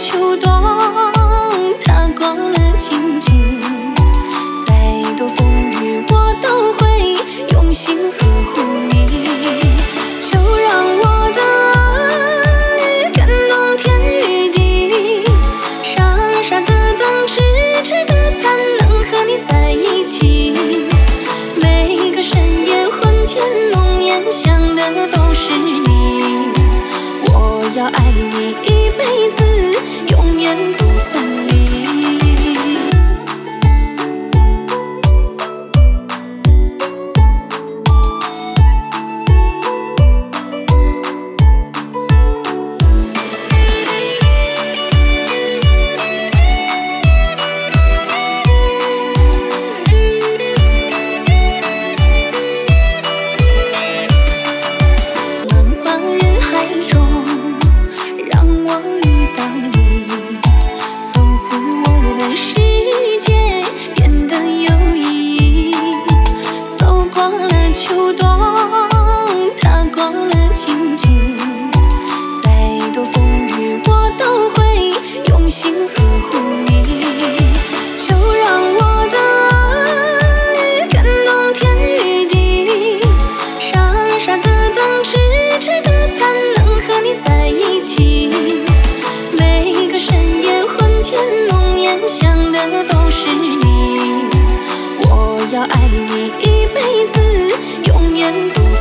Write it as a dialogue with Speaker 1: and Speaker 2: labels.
Speaker 1: 秋冬，踏过了荆棘，再多风雨我都会用心呵护你。就让我的爱感动天与地，傻傻的等，痴痴的盼，能和你在一起。每个深夜魂牵梦萦，想的都是你。我要爱你一辈子，永远不分离。茫茫人海中，让我遇到你，从此我的世界变得有意义。走过了秋冬，踏过了荆棘，再多风雨我都会用心呵护你。就让我的爱感动天与地，傻傻的等，痴痴的盼，能和你在一起。每个深夜魂牵梦萦，想的都是你。我要爱你一辈子，永远不